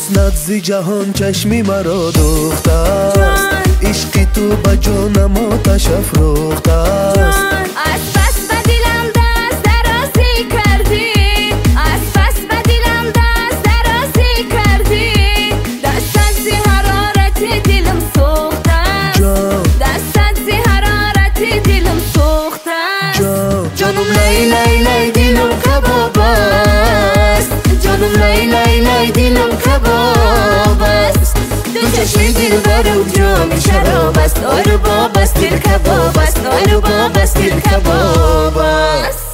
حسنت زی جهان چشمی مرا دوخته است، عشقی تو به جانم آتش افروخته است. از بس به دلم دست درازی کردی، از بس به دلم دست درازی کردی. دستت زی حرارت دلم سوخته، دستت زی حرارت دلم سوخته. جانم لای لای لای دلم کباب است، جانم لای لای لای دلم کباب است. دو چشم دلبر و جام شراب است، آره باب است دل کباب است، آره باب است دل کباب است.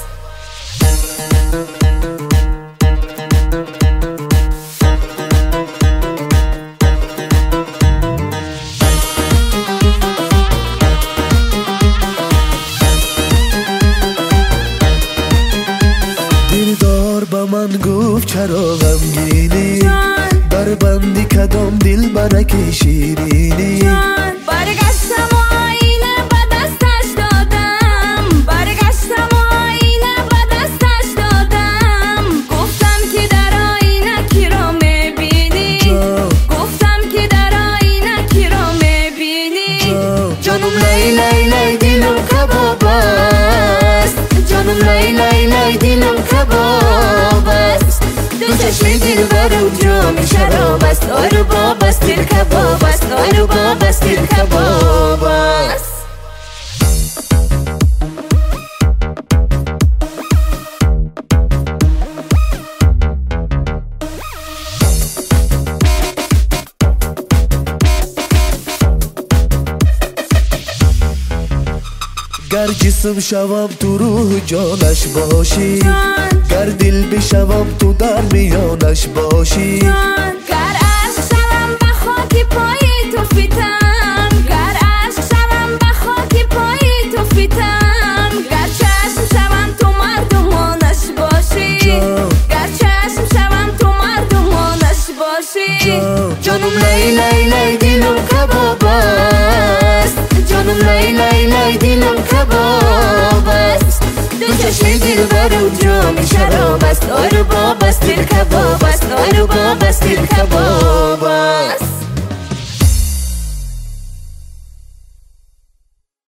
دلدار به من گفت چرا غمگینی، در بندی کدام دل برکی شیرینی. برگشتم و آینه به دستش دادم، برگشتم و آینه به دستش دادم. گفتم که در آینه کی را میبینی، گفتم که در آینه کی را میبینی. جانم لای لای لای دلم کباب است، جانم لای لای لای دلم کباب است. دو چشم دلبر و جام شراب است، آره باب است دل کباب است، آره باب است دل کباب است. گر جسم شوم تو روح جانش باشی، گر دل بشوم تو در میانش باشی. گر عشق شوم به خاک پای تو فیتم، گر عشق شوم به خاک پای تو فیتم. گر چشم شوم تو مردمانش باشی، گر چشم شوم تو مردمانش باشی. جانم لای لای لای دلم کباب است، جانم لای لای لای دلم کباب است. دو چشم دلبر و جام شراب است، آره باب است دل کباب است، آره باب است دل کباب است.